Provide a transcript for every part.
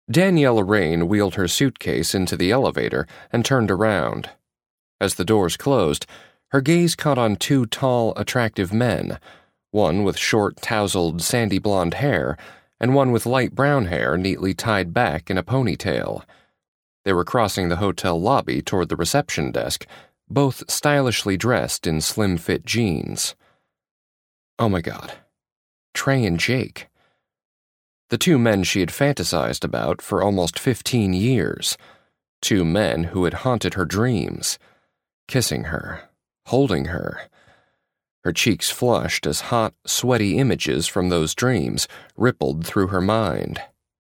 Danielle Rain wheeled her suitcase into the elevator and turned around. As the doors closed, her gaze caught on two tall, attractive men, one with short, tousled, sandy blonde hair, and one with light brown hair neatly tied back in a ponytail. They were crossing the hotel lobby toward the reception desk, both stylishly dressed in slim-fit jeans. Oh my God. Trey and Jake. The two men she had fantasized about for almost 15 years. Two men who had haunted her dreams. Kissing her. Holding her. Her cheeks flushed as hot, sweaty images from those dreams rippled through her mind.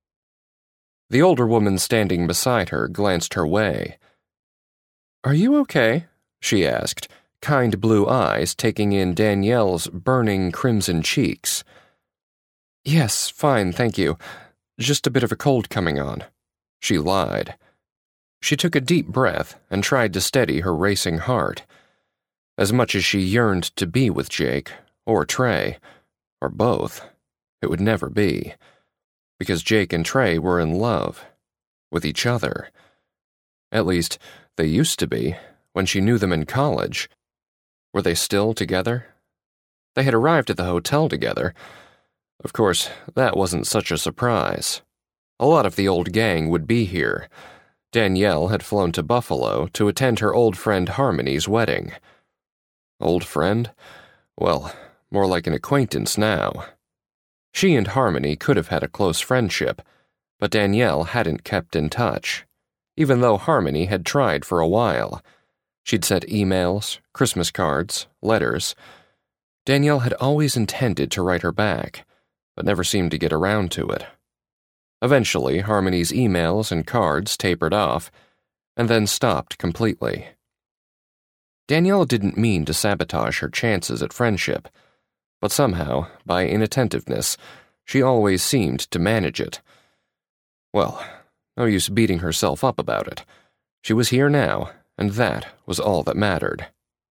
The older woman standing beside her glanced her way. "Are you okay?" she asked, kind blue eyes taking in Danielle's burning crimson cheeks. "Yes, fine, thank you. Just a bit of a cold coming on," she lied. She took a deep breath and tried to steady her racing heart. As much as she yearned to be with Jake, or Trey, or both, it would never be. Because Jake and Trey were in love. With each other. At least, they used to be, when she knew them in college. Were they still together? They had arrived at the hotel together. Of course, that wasn't such a surprise. A lot of the old gang would be here. Danielle had flown to Buffalo to attend her old friend Harmony's wedding. Old friend? Well, more like an acquaintance now. She and Harmony could have had a close friendship, but Danielle hadn't kept in touch, even though Harmony had tried for a while. She'd sent emails, Christmas cards, letters. Danielle had always intended to write her back, but never seemed to get around to it. Eventually, Harmony's emails and cards tapered off, and then stopped completely. Danielle didn't mean to sabotage her chances at friendship, but somehow, by inattentiveness, she always seemed to manage it. Well, no use beating herself up about it. She was here now, and that was all that mattered.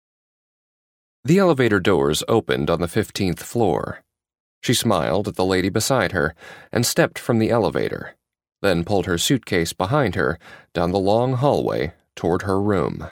The elevator doors opened on the 15th floor. She smiled at the lady beside her and stepped from the elevator, then pulled her suitcase behind her down the long hallway toward her room.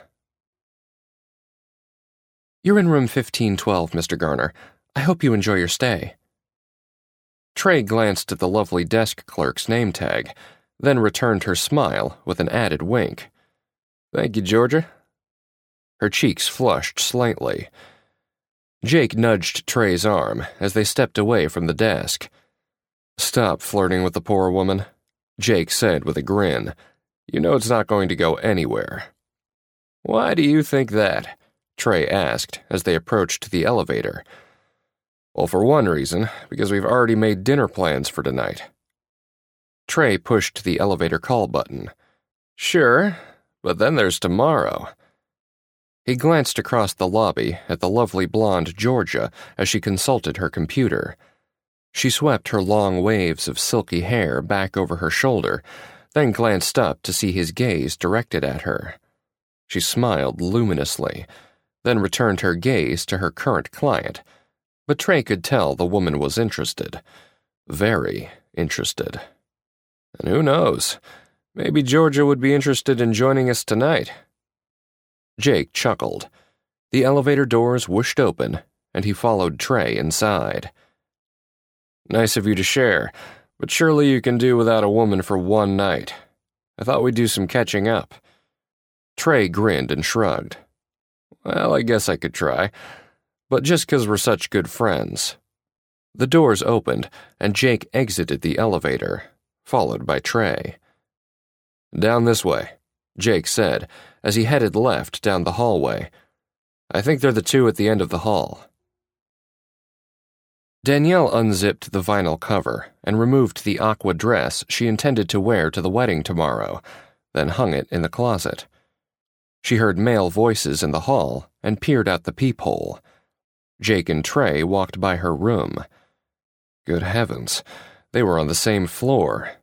"You're in room 1512, Mr. Garner. I hope you enjoy your stay." Trey glanced at the lovely desk clerk's name tag, then returned her smile with an added wink. "Thank you, Georgia." Her cheeks flushed slightly. Jake nudged Trey's arm as they stepped away from the desk. "Stop flirting with the poor woman," Jake said with a grin. "You know it's not going to go anywhere." "Why do you think that?" Trey asked as they approached the elevator. "Well, for one reason, because we've already made dinner plans for tonight." Trey pushed the elevator call button. "Sure, but then there's tomorrow." He glanced across the lobby at the lovely blonde Georgia as she consulted her computer. She swept her long waves of silky hair back over her shoulder, then glanced up to see his gaze directed at her. She smiled luminously, then returned her gaze to her current client, but Trey could tell the woman was interested. Very interested. And who knows, maybe Georgia would be interested in joining us tonight. Jake chuckled. The elevator doors whooshed open, and he followed Trey inside. "Nice of you to share, but surely you can do without a woman for one night. I thought we'd do some catching up." Trey grinned and shrugged. "Well, I guess I could try, but just 'cause we're such good friends." The doors opened, and Jake exited the elevator, followed by Trey. "Down this way," Jake said, as he headed left down the hallway. "I think they're the two at the end of the hall." Danielle unzipped the vinyl cover and removed the aqua dress she intended to wear to the wedding tomorrow, then hung it in the closet. She heard male voices in the hall and peered out the peephole. Jake and Trey walked by her room. Good heavens, they were on the same floor.